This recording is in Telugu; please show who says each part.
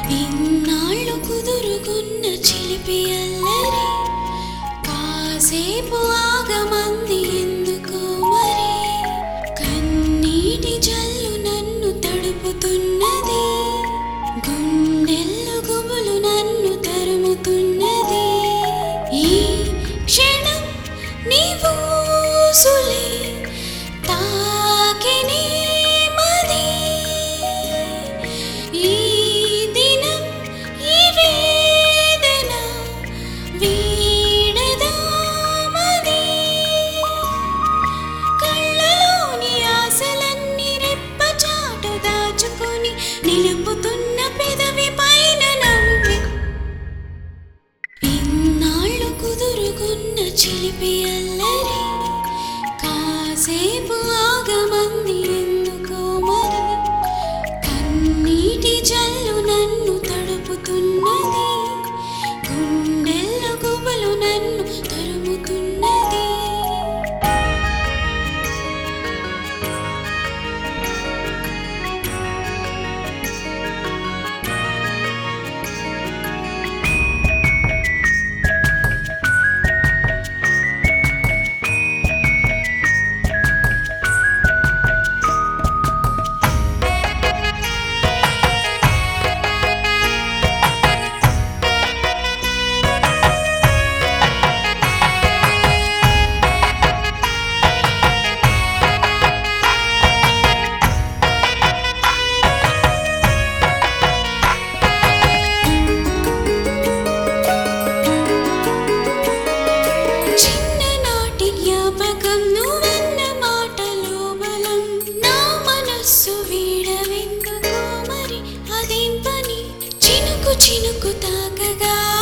Speaker 1: ఇన్నాళ్ళు కుదురుకున్న చిలిపి అల్లరి కాసేపు ఆగమంది ఎందుకో మరి. కన్నీటి జల్లు నన్ను తడుపుతున్నది, గుండెల్లో గుబులు నన్ను తరుముతున్నది. ఈ క్షణం నీవు సులే తాకినే మది, ఈ దినం ఈ వేదన వీడదా మది. కళ్ళలోని ఆశలన్నీ రెప్పచాటు దాచుకొని నిలుపుతున్న పెదవి పైన నవ్వే. ఇన్నాళ్ళు కుదురుకున్న చిలిపి అల్లరి కాసేపు ఆగమంది ఎందుకో మరి. కన్నీటి జల్లు నన్ను తడుపుతున్నది, గుండెల్లో గుబులు నన్ను తరుముతున్నది. చిన్ననాటి జ్ఞాపకం నువ్వన్న మాటలో బలం, నా మనస్సు వీడవెందుకో మరి. అదేం పని చినుకు చినుకు తాకగా